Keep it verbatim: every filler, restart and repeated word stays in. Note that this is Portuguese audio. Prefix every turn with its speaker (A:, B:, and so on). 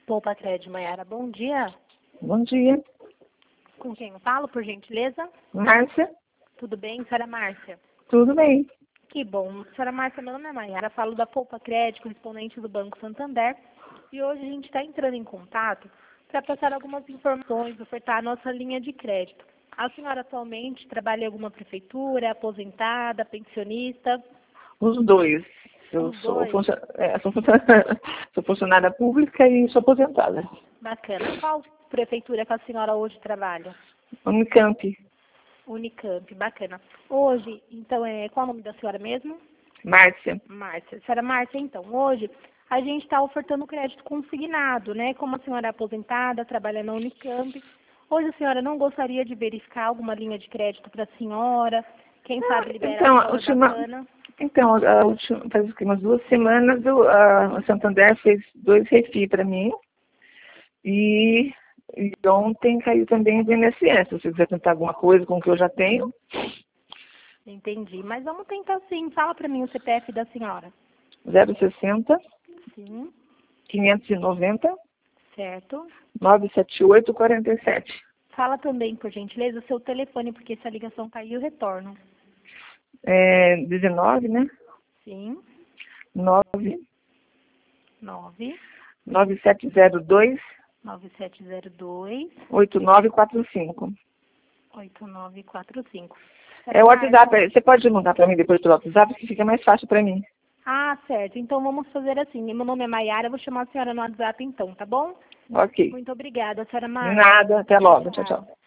A: Poupa Crédito, Maiara, bom dia.
B: Bom dia.
A: Com quem eu falo, por gentileza?
B: Márcia.
A: Tudo bem, senhora Márcia?
B: Tudo bem.
A: Que bom. Senhora Márcia, meu nome é Maiara, falo da Poupa Crédito, correspondente do Banco Santander. E hoje a gente está entrando em contato para passar algumas informações, ofertar a nossa linha de crédito. A senhora atualmente trabalha em alguma prefeitura, é aposentada, pensionista?
B: Os dois. Eu
A: Os
B: sou,
A: dois?
B: funcio... é, sou, funcionária... sou funcionária pública e sou aposentada.
A: Bacana. Qual prefeitura que a senhora hoje trabalha?
B: Unicamp.
A: Unicamp, bacana. Hoje, então, é, qual é o nome da senhora mesmo?
B: Márcia.
A: Márcia. Senhora Márcia, então, hoje a gente está ofertando crédito consignado, né? Como a senhora é aposentada, trabalha na Unicamp. Hoje a senhora não gostaria de verificar alguma linha de crédito para a senhora? Quem sabe liberar
B: Então,
A: um
B: a
A: valor
B: última...
A: bacana?
B: Então, a última... faz umas duas semanas o a Santander fez dois refi para mim. E... e ontem caiu também o I N S S. Se você quiser tentar alguma coisa com o que eu já tenho.
A: Entendi. Mas vamos tentar sim. Fala para mim o C P F da senhora.
B: zero sessenta,
A: Sim.
B: quinhentos e noventa,
A: Certo.
B: novecentos e setenta e oito, quarenta e sete.
A: Fala também, por gentileza, o seu telefone, porque se a ligação caiu, eu retorno.
B: É, dezenove, né?
A: Sim.
B: nove
A: nove
B: nove sete zero dois
A: nove sete zero dois
B: oito nove quatro cinco.
A: oito nove quatro cinco.
B: É o WhatsApp. Você pode mandar para mim depois pelo WhatsApp, que fica mais fácil para mim.
A: Ah, certo. Então vamos fazer assim. Meu nome é Maiara, eu vou chamar a senhora no WhatsApp então, tá bom?
B: Ok.
A: Muito obrigada, senhora
B: De
A: Márcia.
B: nada. Até logo. Tchau, tchau.